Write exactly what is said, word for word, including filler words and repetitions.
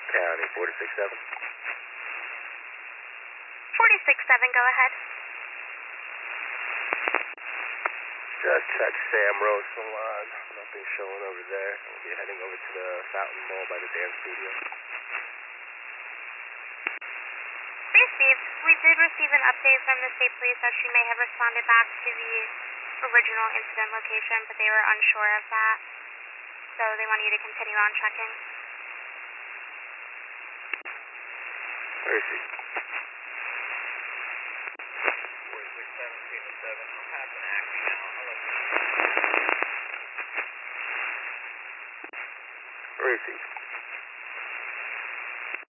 County, forty-six seven. forty-six seven, go ahead. Just check Sam Rose Salon. Nothing showing over there. We'll be heading over to the Fountain Mall by the dance studio. Received. We did receive an update from the state police that she may have responded back to the original incident location, but they were unsure of that. So they want you to continue on checking. Where is he? forty-six seven, Pima seven. I'm passing Acme now. I'll let you know. Where is he?